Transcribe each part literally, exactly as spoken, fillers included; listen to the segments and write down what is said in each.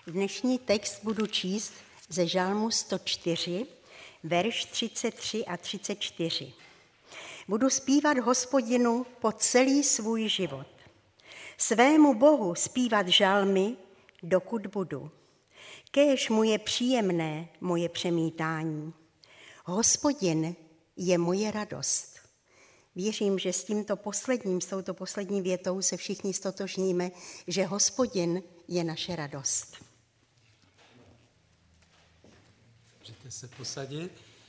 Dnešní text budu číst ze Žalmu sto čtyři, verš třicet tři a třicet čtyři. Budu zpívat Hospodinu po celý svůj život. Svému Bohu zpívat žalmy, dokud budu. Kéž mu je příjemné moje přemítání. Hospodin je moje radost. Věřím, že s tímto posledním, s touto poslední větou se všichni stotožníme, že Hospodin je naše radost. Můžete se posadit.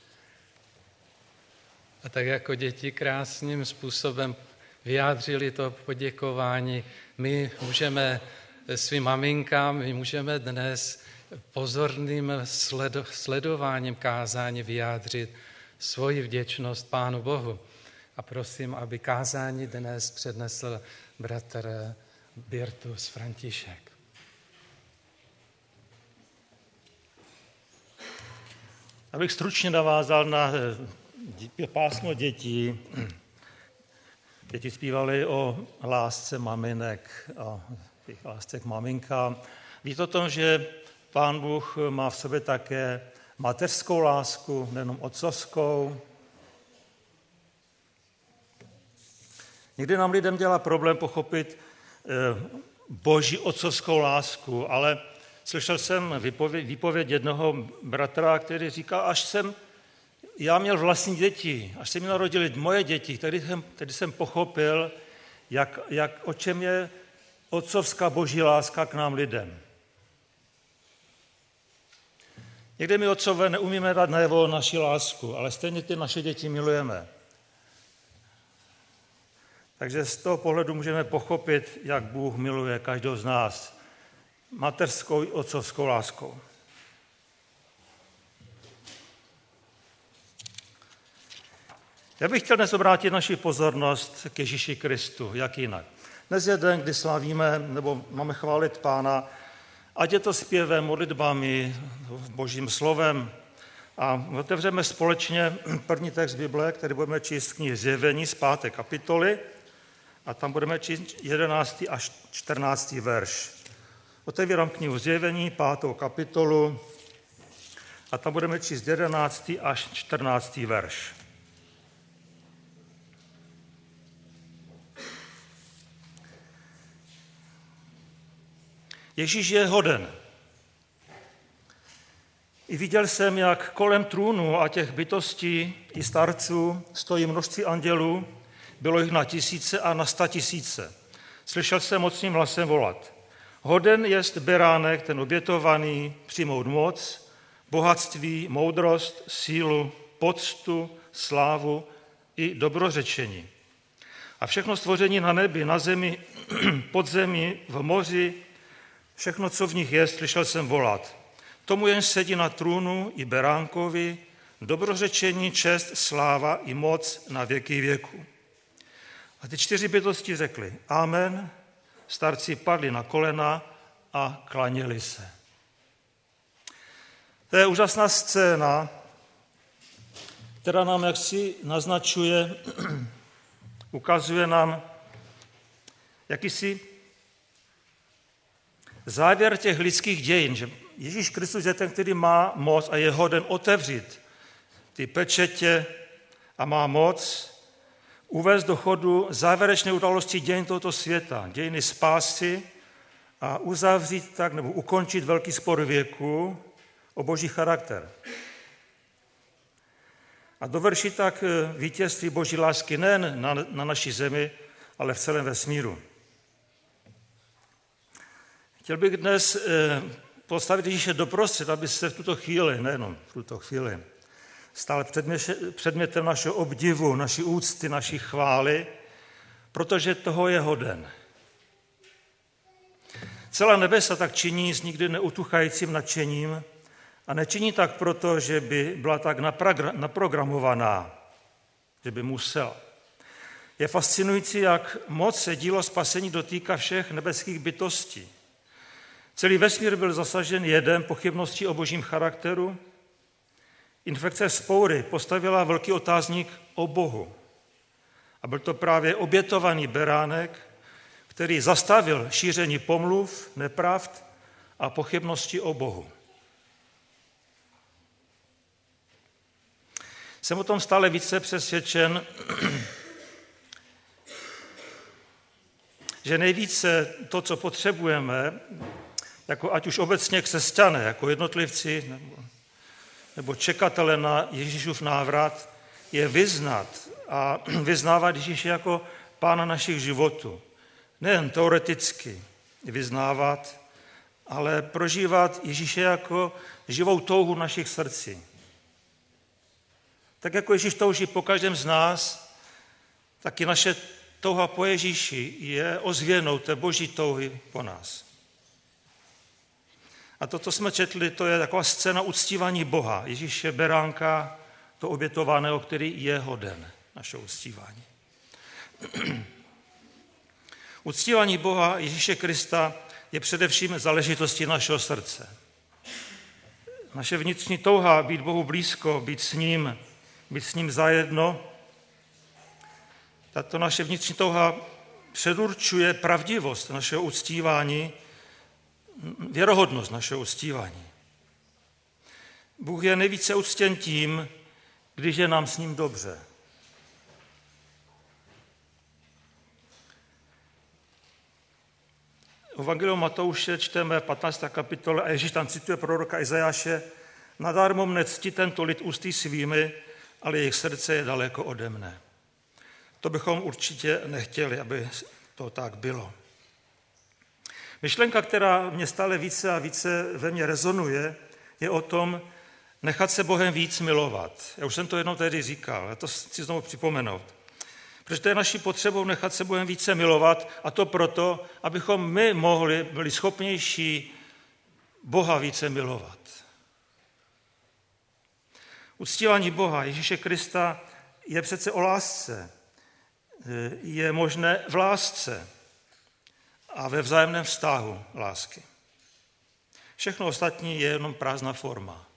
A tak jako děti krásným způsobem vyjádřili to poděkování, my můžeme svým maminkám, my můžeme dnes pozorným sledo, sledováním kázání vyjádřit svoji vděčnost Pánu Bohu. A prosím, aby kázání dnes přednesl bratr Birtus František. Abych stručně navázal na pásmo dětí. Děti zpívali o lásce maminek a lásce k maminkám. Víte o tom, že Pán Bůh má v sobě také mateřskou lásku, nejenom otcovskou. Někdy nám lidem dělá problém pochopit boží otcovskou lásku, ale slyšel jsem výpověď, výpověď jednoho bratra, který říká, až jsem já měl vlastní děti, až se mi narodily moje děti, tedy jsem, tedy jsem pochopil, jak, jak, o čem je otcovská boží láska k nám lidem. Někdy my otcové neumíme dát najevo naši lásku, ale stejně ty naše děti milujeme. Takže z toho pohledu můžeme pochopit, jak Bůh miluje každého z nás mateřskou i otcovskou láskou. Já bych chtěl dnes obrátit naši pozornost k Ježíši Kristu, jak jinak. Dnes je den, kdy slavíme, nebo máme chválit Pána, ať je to zpěvem, modlitbami, božím slovem. A otevřeme společně první text Bible, který budeme číst z knihy Zjevení z páté kapitoly, a tam budeme číst jedenáctý až čtrnáctý verš. Otevírám knihu Zjevení, pátou kapitolu, a tam budeme číst jedenáctý až čtrnáctý verš. Ježíš je hoden. I viděl jsem, jak kolem trůnu a těch bytostí i starců stojí množství andělů, bylo jich na tisíce a na sta tisíce. Slyšel jsem mocným hlasem volat. Hoden jest beránek, ten obětovaný, přijmout moc, bohatství, moudrost, sílu, poctu, slávu i dobrořečení. A všechno stvoření na nebi, na zemi, pod zemi, v moři, všechno, co v nich je, slyšel jsem volat. Tomu jen sedí na trůnu i beránkovi, dobrořečení, čest, sláva i moc na věky věku. A ty čtyři bytosti řekly amen, starci padli na kolena a klaněli se. To je úžasná scéna, která nám jaksi naznačuje, ukazuje nám jakýsi závěr těch lidských dějin, že Ježíš Kristus je ten, který má moc a je hoden otevřít ty pečetě a má moc uvést do chodu závěrečné události dějin tohoto světa, dějiny spásy a uzavřít tak nebo ukončit velký spor věku o boží charakter. A dovršit tak vítězství boží lásky nejen na, na naší zemi, ale v celém vesmíru. Chtěl bych dnes postavit Ježíše doprostřed, aby se v tuto chvíli, nejenom v tuto chvíli, stal předmětem našeho obdivu, naší úcty, naší chvály, protože toho je hoden. Celá nebesa tak činí s nikdy neutuchajícím nadšením a nečiní tak proto, že by byla tak naprogramovaná, že by musela. Je fascinující, jak moc se dílo spasení dotýká všech nebeských bytostí. Celý vesmír byl zasažen jedem pochybností o božím charakteru. Infekce vzpoury postavila velký otázník o Bohu. A byl to právě obětovaný beránek, který zastavil šíření pomluv, nepravd a pochybnosti o Bohu. Jsem o tom stále více přesvědčen, že nejvíce to, co potřebujeme, jako ať už obecně křesťané, jako jednotlivci nebo, nebo čekatele na Ježíšův návrat, je vyznat a vyznávat Ježíše jako Pána našich životů. Nejen teoreticky vyznávat, ale prožívat Ježíše jako živou touhu našich srdcí. Tak jako Ježíš touží po každém z nás, tak i naše touha po Ježíši je ozvěnou té boží touhy po nás. A to, co jsme četli, to je taková scéna uctívání Boha. Ježíše beránka, to obětovaného, který je hoden našeho uctívání. Uctívání Boha Ježíše Krista je především záležitostí našeho srdce. Naše vnitřní touha být Bohu blízko, být s ním, být s ním zajedno, tato naše vnitřní touha předurčuje pravdivost našeho uctívání, věrohodnost našeho uctívání. Bůh je nejvíce uctěn tím, když je nám s ním dobře. V Evangeliu Matouše čteme v patnácté kapitole a Ježíš tam cituje proroka Izajáše: nadarmo mne ctí tento lid ústy svými, ale jejich srdce je daleko ode mne. To bychom určitě nechtěli, aby to tak bylo. Myšlenka, která mě stále více a více ve mně rezonuje, je o tom nechat se Bohem víc milovat. Já už jsem to jednou tady říkal, já to chci znovu připomenout. Protože to je naší potřebou nechat se Bohem více milovat, a to proto, abychom my mohli, byli schopnější Boha více milovat. Uctívání Boha Ježíše Krista je přece o lásce. Je možné v lásce a ve vzájemném vztahu lásky. Všechno ostatní je jenom prázdná forma.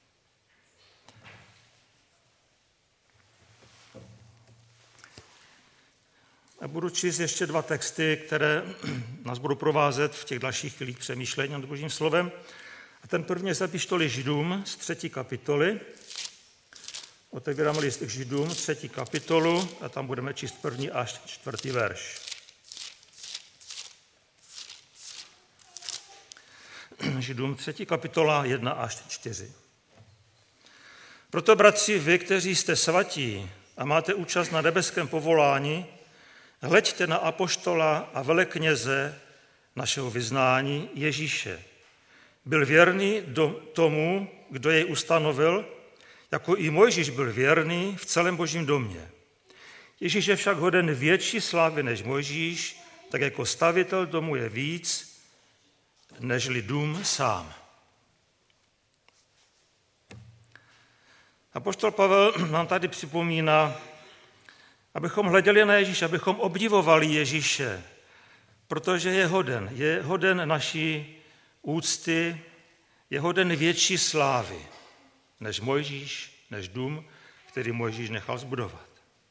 A budu číst ještě dva texty, které nás budou provázet v těch dalších chvílích přemýšlení nad Božím slovem. A ten první je z epištoly Židům z třetí kapitoly. Otevíráme list k Židům, třetí kapitolu, a tam budeme číst první až čtvrtý verš. Židům, třetí kapitola, jedna až čtyři. Proto, bratři, vy, kteří jste svatí a máte účast na nebeském povolání, hleďte na apoštola a velekněze našeho vyznání Ježíše. Byl věrný do tomu, kdo jej ustanovil, jako i Mojžíš byl věrný v celém Božím domě. Ježíš je však hoden větší slávy než Mojžíš, tak jako stavitel domu je víc, nežli dům sám. Apoštol Pavel nám tady připomíná, abychom hleděli na Ježíše, abychom obdivovali Ježíše, protože je hoden, je hoden naší úcty, je hoden větší slávy než Mojžíš, než dům, který Mojžíš nechal zbudovat.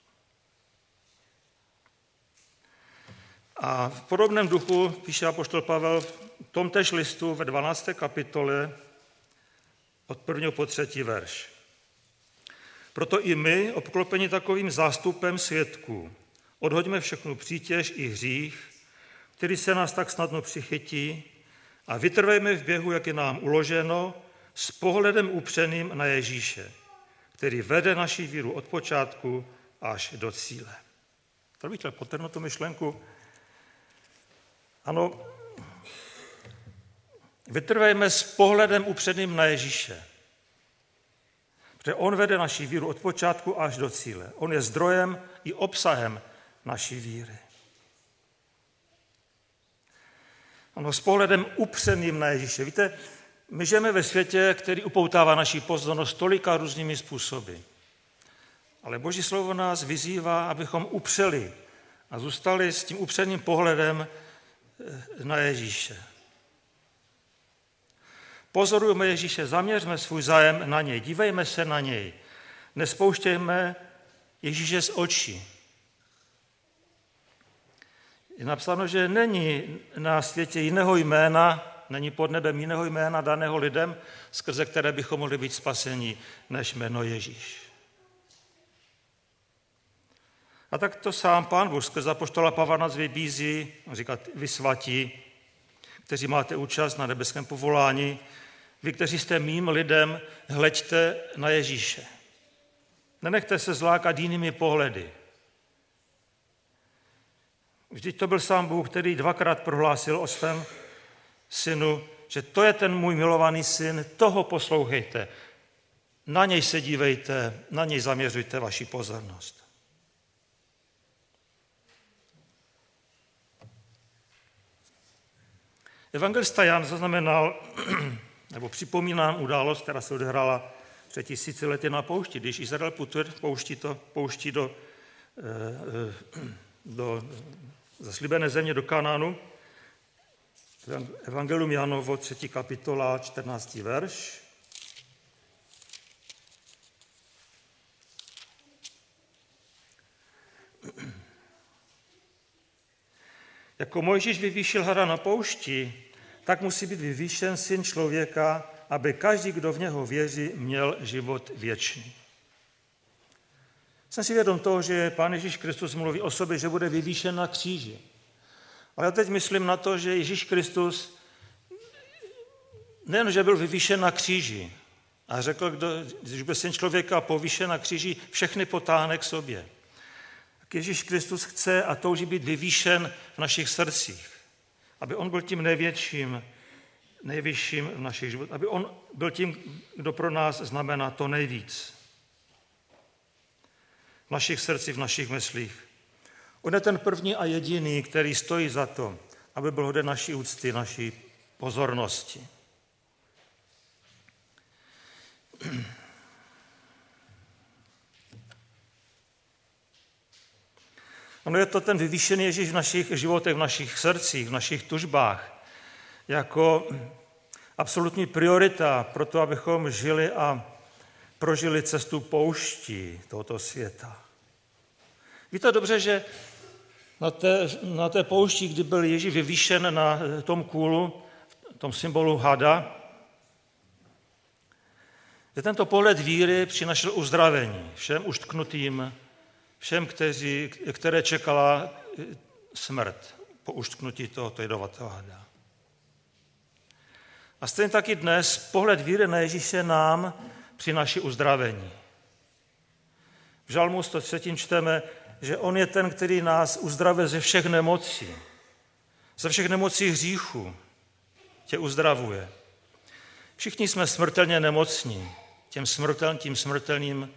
A v podobném duchu píše apoštol Pavel v tomtéž listu ve dvanácté kapitole od prvního po třetí verš. Proto i my, obklopeni takovým zástupem svědků, odhoďme všechnu přítěž i hřích, který se nás tak snadno přichytí, a vytrvejme v běhu, jak je nám uloženo, s pohledem upřeným na Ježíše, který vede naši víru od počátku až do cíle. Tady bych chtěl podtrhnout tu myšlenku. Ano, vytrvejme s pohledem upřeným na Ježíše, protože on vede naši víru od počátku až do cíle. On je zdrojem i obsahem naší víry. Ano, s pohledem upřeným na Ježíše. Víte, my žijeme ve světě, který upoutává naši pozornost tolika různými způsoby. Ale Boží slovo nás vyzývá, abychom upřeli a zůstali s tím upřeným pohledem na Ježíše. Pozorujme Ježíše, zaměřme svůj zájem na něj, dívejme se na něj. Nespouštějme Ježíše z očí. Je napsáno, že není na světě jiného jména, není pod nebem jiného jména daného lidem, skrze které bychom mohli být spaseni, než jméno Ježíš. A tak to sám Pán Bůh skrze apoštola Pavla nás vybízí, říká, vy svatí, kteří máte účast na nebeském povolání, vy, kteří jste mým lidem, hleďte na Ježíše. Nenechte se zlákat jinými pohledy. Vždyť to byl sám Bůh, který dvakrát prohlásil o svém synu, že to je ten můj milovaný syn, toho poslouchejte. Na něj se dívejte, na něj zaměřujte vaši pozornost. Evangelista Jan zaznamenal, nebo připomínám událost, která se odehrála před tisíci lety na poušti, když Izrael putuje pouští, to, pouští do, do zaslíbené země, do Kanánu. Evangelium Janovo, třetí kapitola, čtrnáctý verš. Jako Mojžíš vyvýšil hada na poušti, tak musí být vyvýšen syn člověka, aby každý, kdo v něho věří, měl život věčný. Jsem si vědom toho, že Pán Ježíš Kristus mluví o sobě, že bude vyvýšen na kříži. Ale já teď myslím na to, že Ježíš Kristus nejen, že byl vyvýšen na kříži a řekl, kdo, když byl syn člověka povýšen na kříži, všechny potáhne k sobě. Tak Ježíš Kristus chce a touží být vyvýšen v našich srdcích, aby on byl tím největším, nejvyšším v našich životech, aby on byl tím, kdo pro nás znamená to nejvíc. V našich srdcích, v našich myslích. On je ten první a jediný, který stojí za to, aby byl hoden naší úcty, naší pozornosti. Ono je to ten vyvýšený Ježíš v našich životech, v našich srdcích, v našich tužbách, jako absolutní priorita pro to, abychom žili a prožili cestu pouští tohoto světa. Víte dobře, že na té, na té poušti, kdy byl Ježíš vyvýšen na tom kůlu, tom symbolu hada, že tento pohled víry přinášel uzdravení všem uštknutým, všem, kteří, které čekala smrt po uštknutí tohoto jedovatého hada. A stejně taky dnes pohled víry na Ježíše nám přináší uzdravení. V Žalmu sto tři čteme, že on je ten, který nás uzdravuje ze všech nemocí. Ze všech nemocí hříchu tě uzdravuje. Všichni jsme smrtelně nemocní, tím smrtelným, tím smrtelným,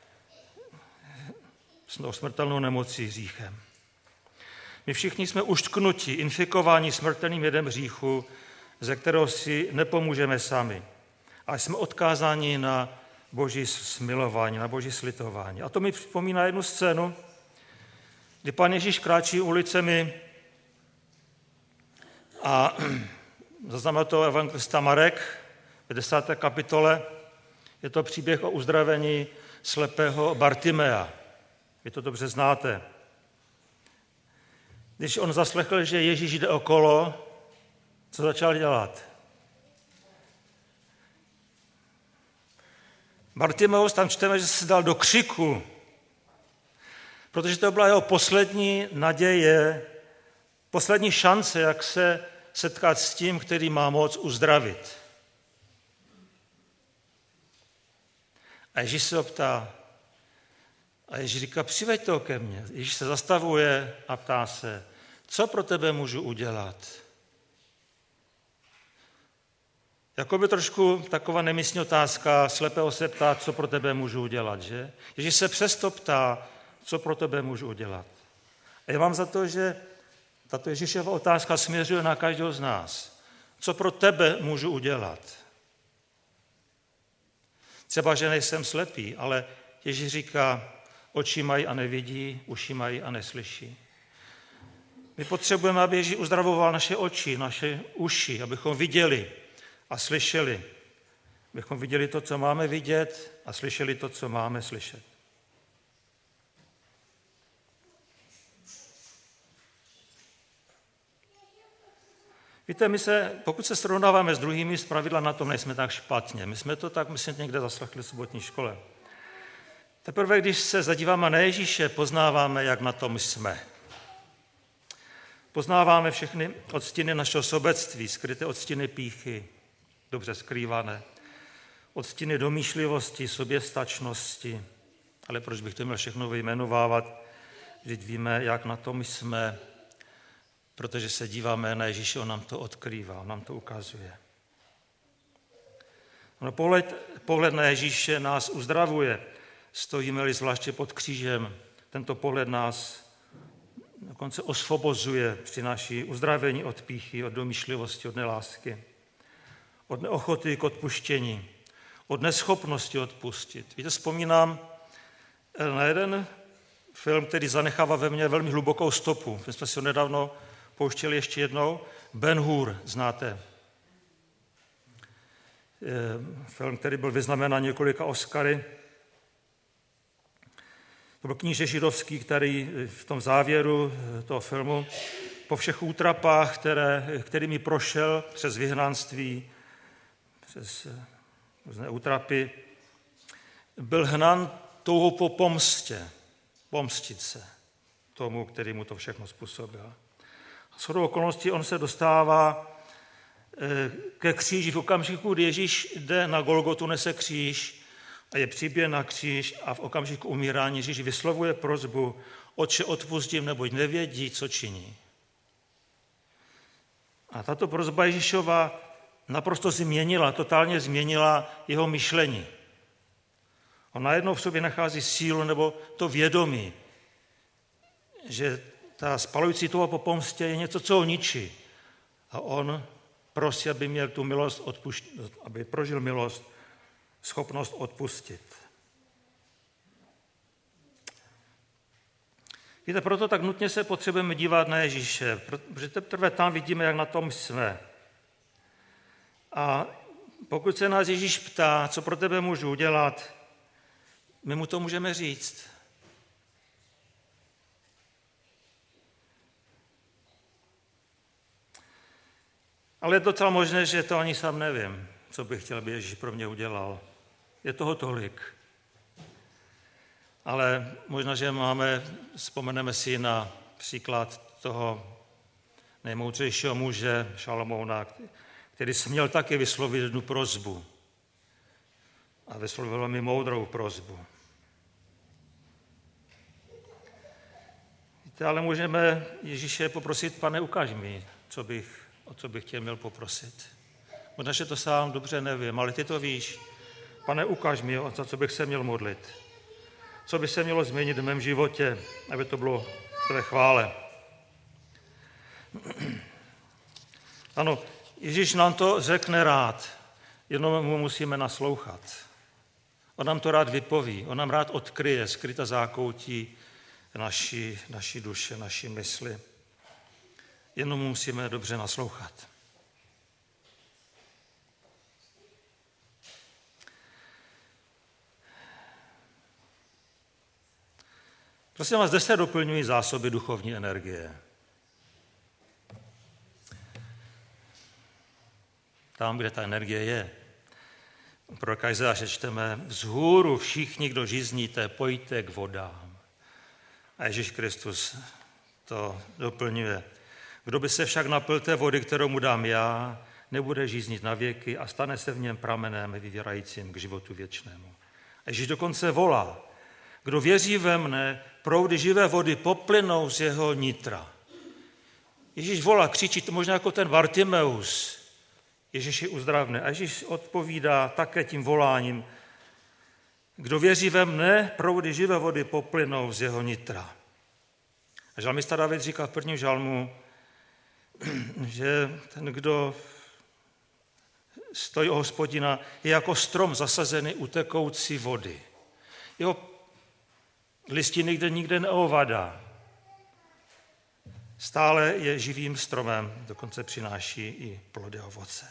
smrtelnou nemocí hříchem. My všichni jsme uštknuti, infikováni smrtelným jedem hříchu, ze kterého si nepomůžeme sami. A jsme odkázáni na Boží smilování, na Boží slitování. A to mi připomíná jednu scénu, kdy Pán Ježíš kráčí ulicemi a zaznamenal to evangelista Marek v desáté kapitole. Je to příběh o uzdravení slepého Bartimea. Vy to dobře znáte. Když on zaslechl, že Ježíš jde okolo, co začal dělat? Bartimeus, tam čteme, že se dal do křiku, protože to byla jeho poslední naděje, poslední šance, jak se setkat s tím, který má moc uzdravit. A Ježíš se ho ptá, a Ježíš říká, přiveď to ke mně. Ježíš se zastavuje a ptá se, co pro tebe můžu udělat? Jakoby trošku taková nemístní otázka, slepého se ptá, co pro tebe můžu udělat, že? Ježíš se přesto ptá, co pro tebe můžu udělat. A já mám za to, že tato Ježíšova otázka směřuje na každého z nás. Co pro tebe můžu udělat? Třeba, že nejsem slepý, ale Ježíš říká, oči mají a nevidí, uši mají a neslyší. My potřebujeme, aby Ježíš uzdravoval naše oči, naše uši, abychom viděli a slyšeli. Abychom viděli to, co máme vidět a slyšeli to, co máme slyšet. Víte, my se, pokud se srovnáváme s druhými, zpravidla na tom nejsme tak špatně. My jsme to tak, myslím, někde zaslechli v sobotní škole. Teprve, když se zadíváme na Ježíše, poznáváme, jak na tom jsme. Poznáváme všechny odstíny našeho sobectví, skryté odstíny pýchy, dobře skrývané, odstíny domýšlivosti, soběstačnosti. Ale proč bych to měl všechno vyjmenovávat? Vždyť víme, jak na tom jsme, protože se díváme na Ježíše, on nám to odkrývá, on nám to ukazuje. No, pohled, pohled na Ježíše nás uzdravuje. Stojíme-li zvláště pod křížem, tento pohled nás dokonce osvobozuje, přináší uzdravení od pýchy, od domýšlivosti, od nelásky, od neochoty k odpuštění, od neschopnosti odpustit. Víte, vzpomínám na jeden film, který zanechává ve mně velmi hlubokou stopu. My jsme si ho nedávno pouštěli ještě jednou. Ben-Hur, znáte. Film, který byl vyznamenán několika Oscary. To byl kníže židovský, který v tom závěru toho filmu po všech útrapách, které, kterými prošel přes vyhnanství, přes různé útrapy, byl hnán touhou po pomstě, pomstit se tomu, který mu to všechno způsobil. A shodou okolností on se dostává ke kříži v okamžiku, kdy Ježíš jde na Golgotu, nese kříž a je přiběn na kříž a v okamžiku umírání Ježíš vyslovuje prosbu: Otče, odpustím, neboť nevědí, co činí. A tato prosba Ježíšova naprosto změnila, totálně změnila jeho myšlení. On najednou v sobě nachází sílu nebo to vědomí, že ta spalující touha po pomstě je něco, co ho ničí. A on prosí, aby měl tu milost odpuštět, aby prožil milost, schopnost odpustit. Víte, proto tak nutně se potřebujeme dívat na Ježíše, protože teprve tam vidíme, jak na tom jsme. A pokud se nás Ježíš ptá, co pro tebe můžu udělat, my mu to můžeme říct. Ale je docela možné, že to ani sám nevím, co bych chtěl, aby Ježíš pro mě udělal. Je toho tolik. Ale možná, že máme, vzpomeneme si na příklad toho nejmoudřejšího muže Šalamouna, který směl taky vyslovit jednu prosbu. A vyslovil velmi moudrou prosbu. Víte, ale můžeme Ježíše poprosit: Pane, ukaž mi, co bych, o co bych tě měl poprosit. Možná, že to sám dobře nevím, ale ty to víš. Pane, ukaž mi, za co bych se měl modlit. Co by se mělo změnit v mém životě, aby to bylo v tvé chvále. Ano, Ježíš nám to řekne rád, jenom mu musíme naslouchat. On nám to rád vypoví, on nám rád odkryje skrytá zákoutí naší, naší duše, naší mysli. Jenom mu musíme dobře naslouchat. Prosím vás, zde se doplňují zásoby duchovní energie. Tam, kde ta energie je. Pro Kajzáře čteme: vzhůru všichni, kdo žízníte, pojďte k vodám. A Ježíš Kristus to doplňuje. Kdo by se však napil té vody, kterou mu dám já, nebude žíznit na věky a stane se v něm pramenem vyvěrajícím k životu věčnému. A Ježíš dokonce volá: kdo věří ve mne, proudy živé vody poplynou z jeho nitra. Ježíš volá, křičí, to možná jako ten Bartimeus. Ježíši uzdravne. A Ježíš odpovídá také tím voláním: kdo věří ve mne, proudy živé vody poplynou z jeho nitra. A žalmista David říká v prvním žalmu, že ten, kdo stojí u Hospodina, je jako strom zasazený u tekoucí vody. Jeho listiny nikde nikde neovadá. Stále je živým stromem, dokonce přináší i plody ovoce.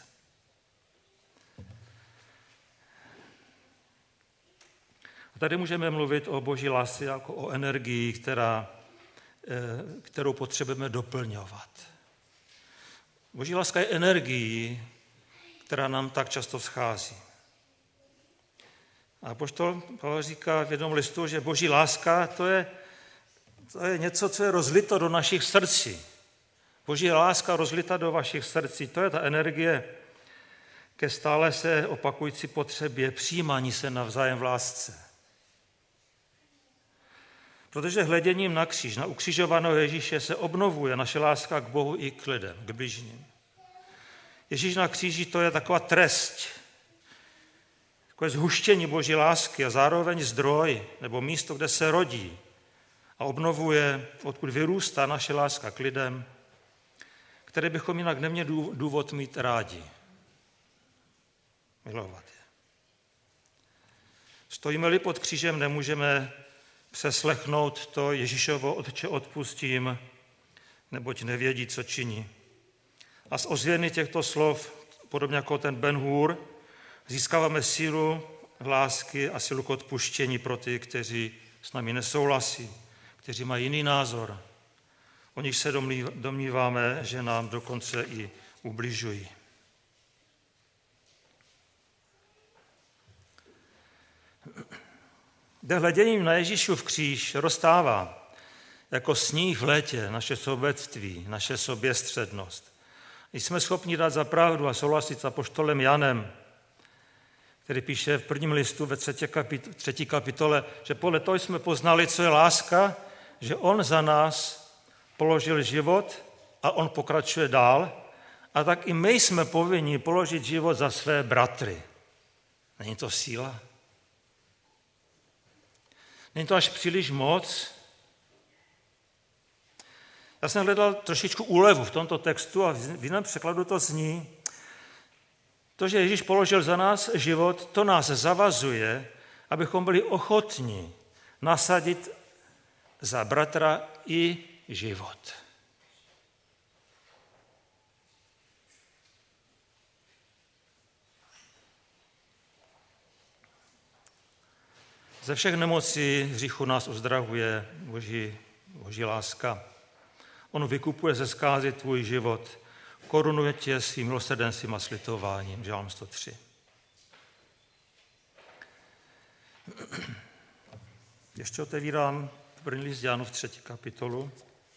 A tady můžeme mluvit o boží lásce jako o energii, která, kterou potřebujeme doplňovat. Boží láska je energií, která nám tak často schází. A apoštol Pavel říká v jednom listu, že Boží láska to je, to je něco, co je rozlito do našich srdcí. Boží láska rozlita do vašich srdcí, to je ta energie ke stále se opakující potřebě přijímání se navzájem v lásce. Protože hleděním na kříž, na ukřižovaného Ježíše se obnovuje naše láska k Bohu i k lidem, k bližním. Ježíš na kříži to je taková trest, takové zhuštění Boží lásky a zároveň zdroj nebo místo, kde se rodí a obnovuje, odkud vyrůstá naše láska k lidem, které bychom jinak neměli důvod mít rádi. Milovat je. Stojíme-li pod křížem, nemůžeme přeslechnout to Ježíšovo Otče odpustím, neboť nevědí, co činí. A z ozvěny těchto slov, podobně jako ten Ben Hur, získáváme sílu lásky a sílu k odpuštění pro ty, kteří s námi nesouhlasí, kteří mají jiný názor. O nich se domníváme, že nám dokonce i ubližují. Kde hleděním na Ježíšův kříž roztává jako sníh v létě naše sobectví, naše soběstřednost. Jsme schopni dát za pravdu a souhlasit s apoštolem Janem, který píše v prvním listu ve třetí kapitole, že podle toho jsme poznali, co je láska, že on za nás položil život a on pokračuje dál, a tak i my jsme povinni položit život za své bratry. Není to síla? Není to až příliš moc? Já jsem hledal trošičku úlevu v tomto textu a v jiném překladu to zní, to, že Ježíš položil za nás život, to nás zavazuje, abychom byli ochotní nasadit za bratra i život. Ze všech nemocí hříchu nás uzdravuje Boží, Boží láska. On vykupuje ze zkázy tvůj život, korunuje tě svým milosrdenstvím a slitováním. Žálm sto tři. Ještě otevírám první list Janův třetí kapitolu.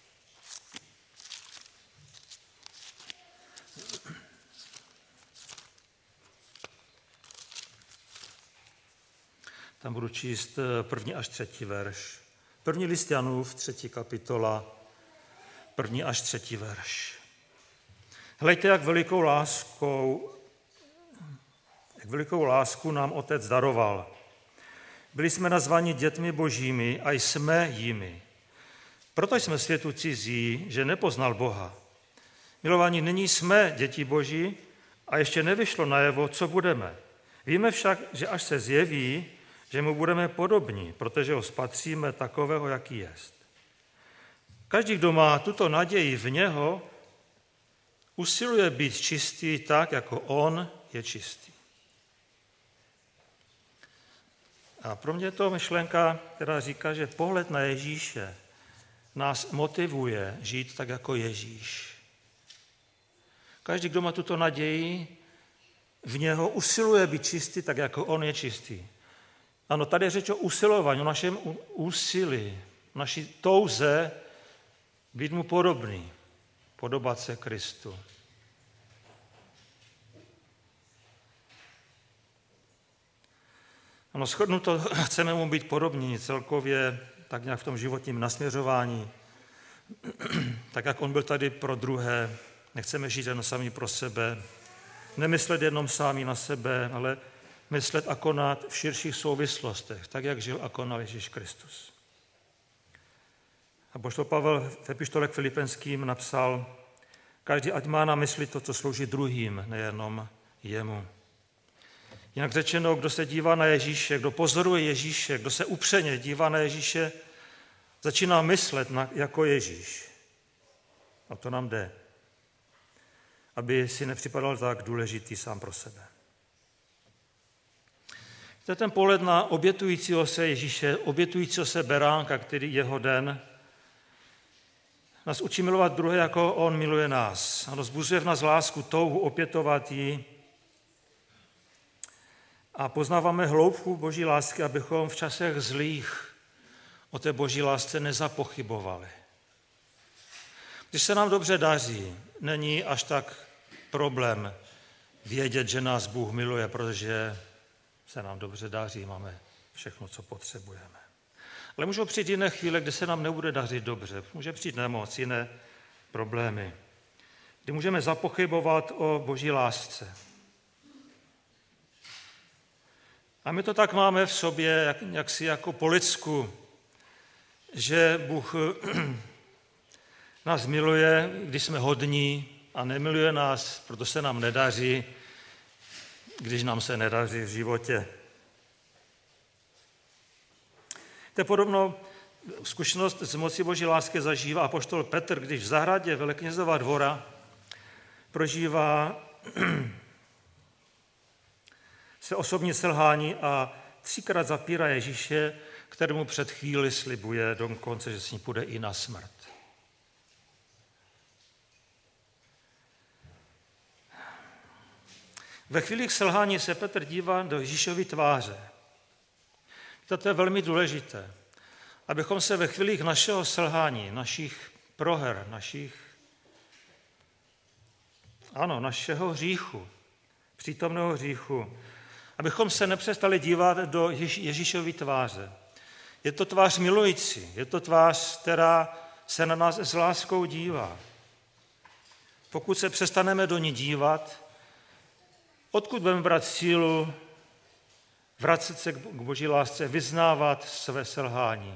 Tam budu číst první až třetí verš. První list Janův, třetí kapitola, první až třetí verš. Hleďte, jak velikou láskou, jak velikou lásku nám Otec daroval. Byli jsme nazváni dětmi Božími a jsme jimi. Proto jsme světu cizí, že nepoznal Boha. Milovaní, nyní jsme děti Boží a ještě nevyšlo najevo, co budeme. Víme však, že až se zjeví, že mu budeme podobní, protože ho spatříme takového, jaký jest. Každý, kdo má tuto naději v něho, usiluje být čistý tak, jako on je čistý. A pro mě je to myšlenka, která říká, že pohled na Ježíše nás motivuje žít tak, jako Ježíš. Každý, kdo má tuto naději, v něho usiluje být čistý tak, jako on je čistý. Ano, tady je řeč o usilování, o našem úsilí, naší touze být mu podobný, podobat se Kristu. Ano, shodnuto, chceme mu být podobní celkově, tak nějak v tom životním nasměřování, tak jak on byl tady pro druhé, nechceme žít jen sami pro sebe, nemyslet jenom sami na sebe, ale myslet a konat v širších souvislostech, tak jak žil a konal Ježíš Kristus. Apoštol Pavel v epištole k Filipenským napsal, každý ať má na mysli to, co slouží druhým, nejenom jemu. Jinak řečeno, kdo se dívá na Ježíše, kdo pozoruje Ježíše, kdo se upřeně dívá na Ježíše, začíná myslet na, jako Ježíš. O to nám jde. Aby si nepřipadal tak důležitý sám pro sebe. To je ten pohled na obětujícího se Ježíše, obětujícího se beránka, který jeho den Nás učí milovat druhé, jako on miluje nás. A rozbuzuje v nás lásku, touhu opětovat ji. A poznáváme hloubku Boží lásky, abychom v časech zlých o té Boží lásce nezapochybovali. Když se nám dobře daří, není až tak problém vědět, že nás Bůh miluje, protože se nám dobře daří, máme všechno, co potřebujeme. Ale můžou přijít jiné chvíle, kdy se nám nebude dařit dobře. Může přijít nemoc, jiné problémy, kdy můžeme zapochybovat o Boží lásce. A my to tak máme v sobě, jak, jak si jako po lidsku, že Bůh nás miluje, když jsme hodní, a nemiluje nás, proto se nám nedaří, když nám se nedaří v životě. To je podobnou zkušenost z moci Boží lásky zažívá apoštol Petr, když v zahradě Veleknězova dvora prožívá se osobní selhání a třikrát zapírá Ježíše, kterému před chvíli slibuje dokonce, že s ní půjde i na smrt. Ve chvílích selhání se Petr dívá do Ježíšovy tváře. To je velmi důležité, abychom se ve chvílích našeho selhání, našich proher, našich, ano, našeho hříchu, přítomného hříchu, abychom se nepřestali dívat do Ježíšovy tváře. Je to tvář milující, je to tvář, která se na nás s láskou dívá. Pokud se přestaneme do ní dívat, odkud budeme brát sílu vracet se k Boží lásce, vyznávat své selhání.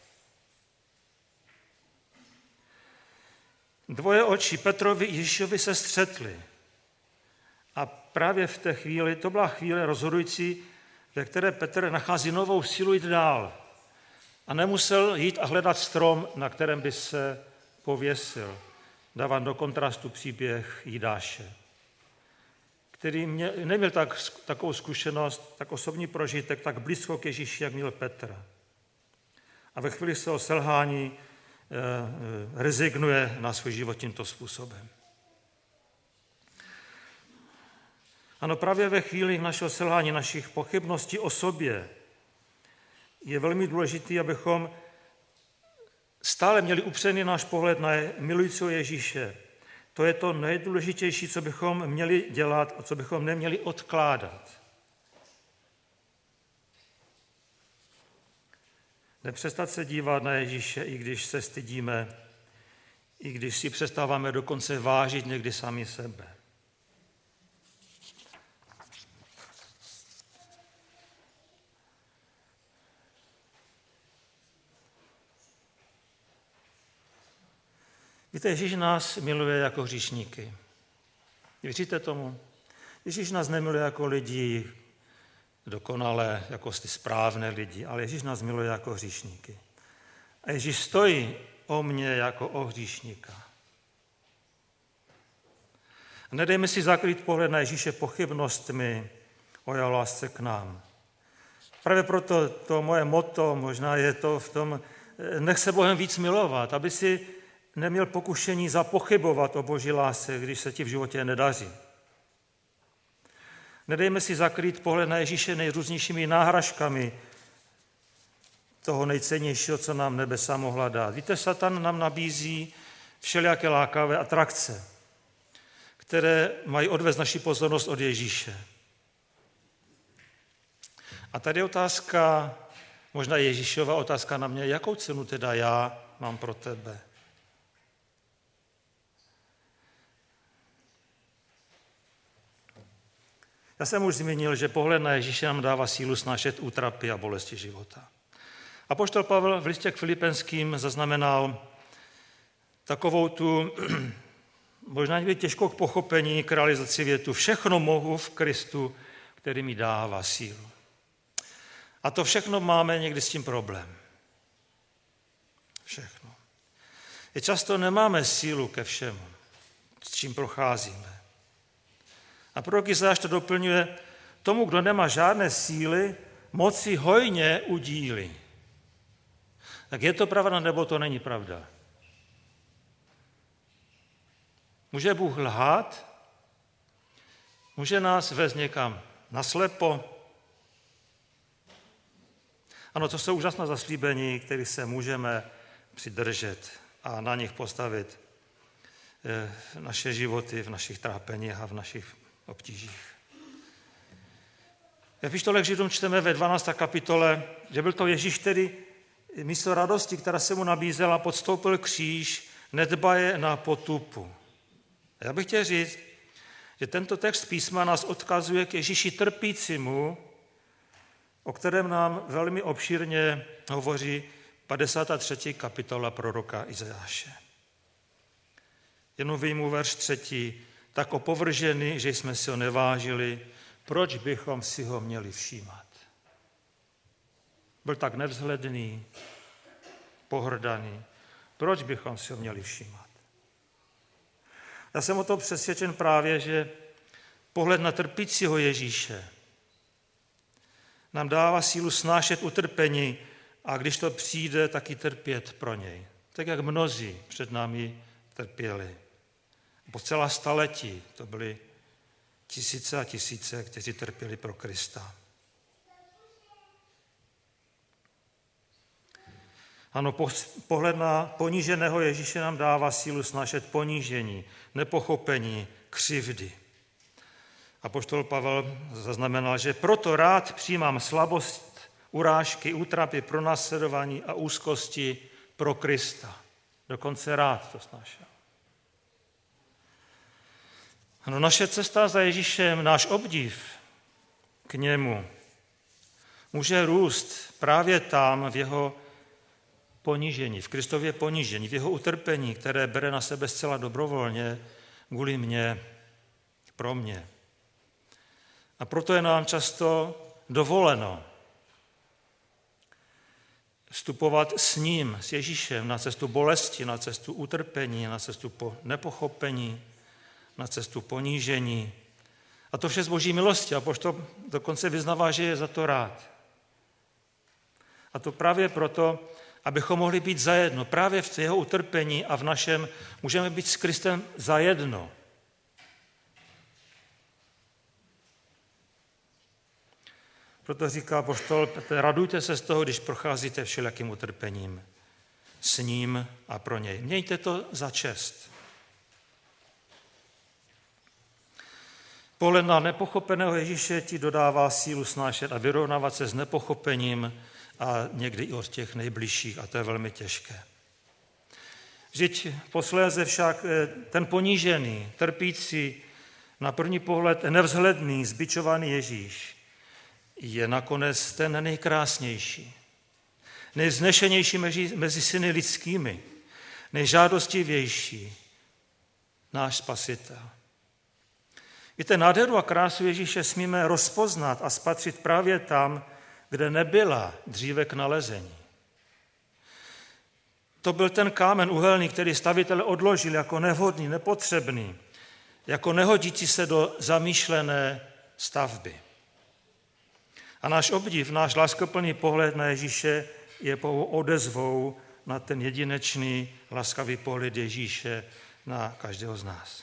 Dvoje oči Petrovi i Ježíšovi se střetly. A právě v té chvíli, to byla chvíle rozhodující, ve které Petr nachází novou sílu jít dál. A nemusel jít a hledat strom, na kterém by se pověsil. Dávám do kontrastu příběh Jidáše, který mě, neměl tak, takovou zkušenost, tak osobní prožitek, tak blízko k Ježíši, jak měl Petr. A ve chvíli svého selhání eh, rezignuje na svůj život tímto způsobem. Ano, právě ve chvíli našeho selhání, našich pochybností o sobě je velmi důležité, abychom stále měli upřený náš pohled na milujícího Ježíše. To je to nejdůležitější, co bychom měli dělat a co bychom neměli odkládat. Nepřestat se dívat na Ježíše, i když se stydíme, i když si přestáváme dokonce vážit někdy sami sebe. Víte, Ježíš nás miluje jako hříšníky. Věříte tomu? Ježíš nás nemiluje jako lidi dokonale, jako ty správné lidi, ale Ježíš nás miluje jako hříšníky. A Ježíš stojí o mě jako o hříšníka. A nedejme si zakrýt pohled na Ježíše pochybnostmi o jeho lásce k nám. Právě proto to moje motto možná je to v tom, nech se Bohem víc milovat, aby si neměl pokušení zapochybovat o Boží lásce, když se ti v životě nedaří. Nedejme si zakrýt pohled na Ježíše nejrůznějšími náhražkami toho nejcennějšího, co nám nebesa mohla dát. Víte, Satan nám nabízí všelijaké lákavé atrakce, které mají odvést naši pozornost od Ježíše. A tady je otázka, možná Ježíšova otázka na mě, jakou cenu teda já mám pro tebe? Já jsem už zmínil, že pohled na Ježíše nám dává sílu snášet útrapy a bolesti života. Apoštol Pavel v listě k Filipenským zaznamenal takovou tu možná někdy těžkou k pochopení, k realizaci větu. Všechno mohu v Kristu, který mi dává sílu. A to všechno máme někdy s tím problém. Všechno. Je často nemáme sílu ke všemu, s čím procházíme. A prorok Izajáš to doplňuje, tomu, kdo nemá žádné síly, moci hojně udílí. Tak je to pravda, nebo to není pravda? Může Bůh lhát? Může nás vést někam naslepo? Ano, to jsou úžasná zaslíbení, kterých se můžeme přidržet a na nich postavit naše životy v našich trápeních a v našich obtížích. V epištole k Židům čteme ve dvanácté kapitole, že byl to Ježíš, který místo radosti, která se mu nabízela, podstoupil kříž, nedbaje na potupu. Já bych chtěl říct, že tento text písma nás odkazuje k Ježíši trpícímu, o kterém nám velmi obšírně hovoří padesátá třetí kapitola proroka Izajáše. Jenom vyjmu verš třetí, tak opovržený, že jsme si ho nevážili, proč bychom si ho měli všímat? Byl tak nevzhledný, pohrdaný, proč bychom si ho měli všímat? Já jsem o tom přesvědčen právě, že pohled na trpícího Ježíše nám dává sílu snášet utrpení a když to přijde, taky trpět pro něj. Tak jak mnozí před námi trpěli. Po celá staletí to byly tisíce a tisíce, kteří trpěli pro Krista. Ano, pohled na poníženého Ježíše nám dává sílu snášet ponížení, nepochopení, křivdy. Apoštol Pavel zaznamenal, že proto rád přijímám slabost, urážky, útrapy, pronásledování a úzkosti pro Krista. Dokonce rád to snášel. Ano, naše cesta za Ježíšem, náš obdiv k němu může růst právě tam v jeho ponížení, v Kristově ponížení, v jeho utrpení, které bere na sebe zcela dobrovolně kvůli mně, pro mě. A proto je nám často dovoleno vstupovat s ním, s Ježíšem, na cestu bolesti, na cestu utrpení, na cestu po nepochopení, na cestu ponížení. A to vše z Boží milosti. A apoštol dokonce vyznává, že je za to rád. A to právě proto, abychom mohli být zajedno. Právě v jeho utrpení a v našem můžeme být s Kristem zajedno. Proto říká apoštol Petr, radujte se z toho, když procházíte všelijakým utrpením s ním a pro něj. Mějte to za čest. Pohled na nepochopeného Ježíše ti dodává sílu snášet a vyrovnávat se s nepochopením a někdy i od těch nejbližších, a to je velmi těžké. Vždyť posléze však ten ponížený, trpící, na první pohled nevzhledný, zbičovaný Ježíš je nakonec ten nejkrásnější, nejvznešenější mezi, mezi syny lidskými, nejžádostivější, náš Spasitel. Víte, nádheru a krásu Ježíše smíme rozpoznat a spatřit právě tam, kde nebyla dříve k nalezení. To byl ten kámen uhelný, který stavitel odložil jako nevhodný, nepotřebný, jako nehodící se do zamýšlené stavby. A náš obdiv, náš láskoplný pohled na Ježíše je pouhou odezvou na ten jedinečný, laskavý pohled Ježíše na každého z nás.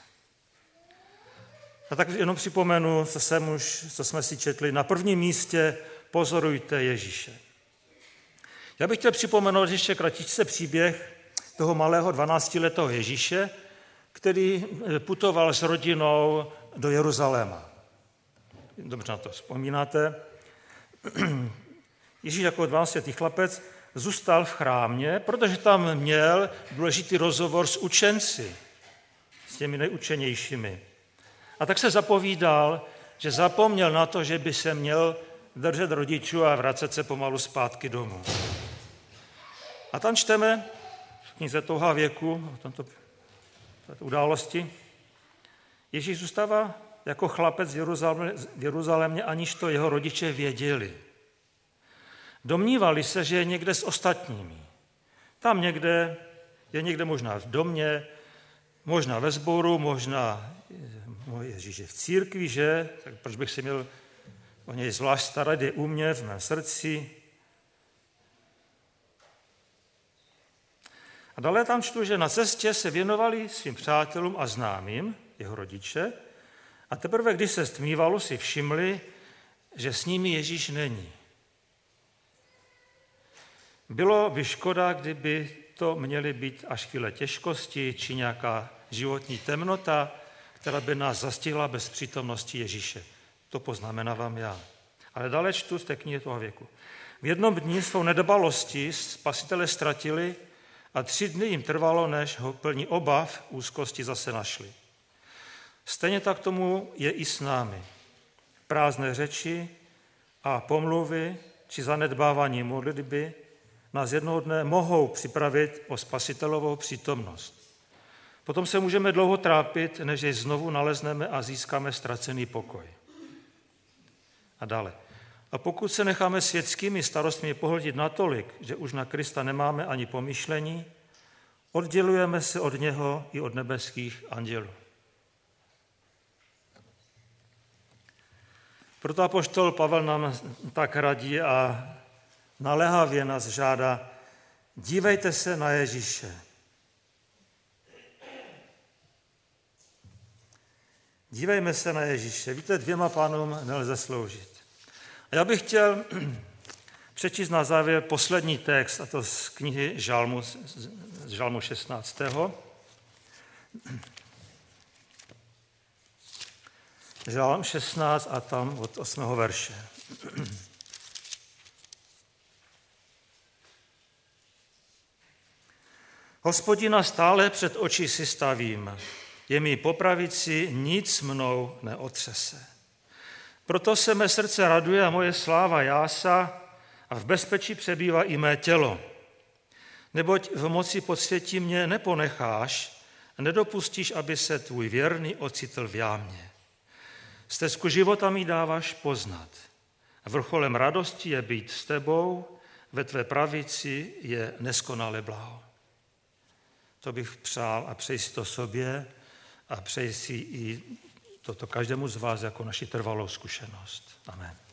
A tak jenom připomenu, co, jsem už, co jsme si četli. Na prvním místě pozorujte Ježíše. Já bych chtěl připomenout ještě kratičce příběh toho malého dvanáctiletého Ježíše, který putoval s rodinou do Jeruzaléma. Dobře na to vzpomínáte. Ježíš jako dvanáctiletý chlapec zůstal v chrámě, protože tam měl důležitý rozhovor s učenci, s těmi nejučenějšími. A tak se zapovídal, že zapomněl na to, že by se měl držet rodičů a vracet se pomalu zpátky domů. A tam čteme v knize Touha věku, o tomto události, Ježíš zůstává jako chlapec v Jeruzalémě, aniž to jeho rodiče věděli. Domnívali se, že je někde s ostatními. Tam někde, je někde možná v domě, možná ve sboru, možná Ježíš je v církvi, že? Tak proč bych se měl o něj zvlášť starat, je u mě, v mém srdci. A dále tam čtu, že na cestě se věnovali svým přátelům a známým, jeho rodiče, a teprve, když se stmívalo, si všimli, že s nimi Ježíš není. Bylo by škoda, kdyby to měly být až chvíle těžkosti či nějaká životní temnota, která by nás zastihla bez přítomnosti Ježíše. To poznamenávám já. Ale dále čtu z té knihy toho věku. V jednom dni svou nedbalosti spasitele ztratili a tři dny jim trvalo, než ho plní obav, úzkosti zase našli. Stejně tak tomu je i s námi. Prázdné řeči a pomluvy či zanedbávání modlitby nás jednoho dne mohou připravit o spasitelovou přítomnost. Potom se můžeme dlouho trápit, než jej znovu nalezneme a získáme ztracený pokoj. A dále. A pokud se necháme světskými starostmi pohltit natolik, že už na Krista nemáme ani pomyšlení, oddělujeme se od něho i od nebeských andělů. Proto apoštol Pavel nám tak radí a naléhavě nás žádá, dívejte se na Ježíše. Dívejme se na Ježíše. Víte, dvěma pánům nelze sloužit. A já bych chtěl přečíst na závěr poslední text, a to z knihy Žalmu, z Žalmu šestnáctého. Žalm šestnáct a tam od osmého verše. Hospodina stále před oči si stavím, je mi po pravici, nic mnou neotřese. Proto se mé srdce raduje a moje sláva jásá a v bezpečí přebývá i mé tělo. Neboť v moci podsvětí mě neponecháš a nedopustíš, aby se tvůj věrný ocitl v jámě. Stezku života mi dáváš poznat. Vrcholem radosti je být s tebou, ve tvé pravici je neskonale blaho. To bych přál a přeji si to sobě a přeji si i toto každému z vás jako naši trvalou zkušenost. Amen.